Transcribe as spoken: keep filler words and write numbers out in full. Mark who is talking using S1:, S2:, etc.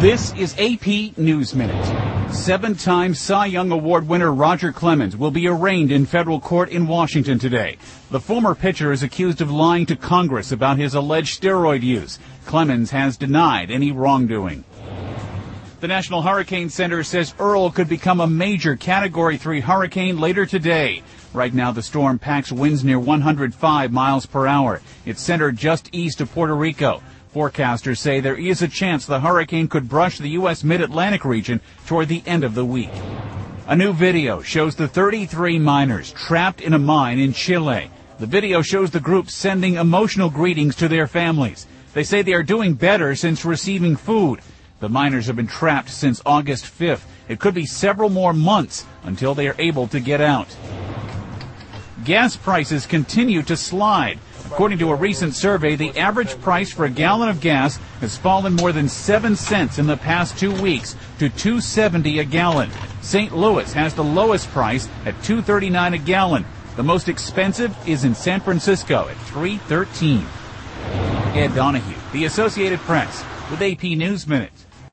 S1: This is A P News Minute. Seven-time Cy Young Award winner Roger Clemens will be arraigned in federal court in Washington today. The former pitcher is accused of lying to Congress about his alleged steroid use. Clemens has denied any wrongdoing. The National Hurricane Center says Earl could become a major Category three hurricane later today. Right now, the storm packs winds near one hundred five miles per hour. It's centered just east of Puerto Rico. Forecasters say there is a chance the hurricane could brush the U S mid-Atlantic region toward the end of the week. A new video shows the thirty-three miners trapped in a mine in Chile. The video shows the group sending emotional greetings to their families. They say they are doing better since receiving food. The miners have been trapped since August fifth. It could be several more months until they are able to get out. Gas prices continue to slide. According to a recent survey, the average price for a gallon of gas has fallen more than seven cents in the past two weeks to two dollars and seventy cents a gallon. Saint Louis has the lowest price at two dollars and thirty-nine cents a gallon. The most expensive is in San Francisco at three dollars and thirteen cents. Ed Donahue, The Associated Press, with A P News Minute.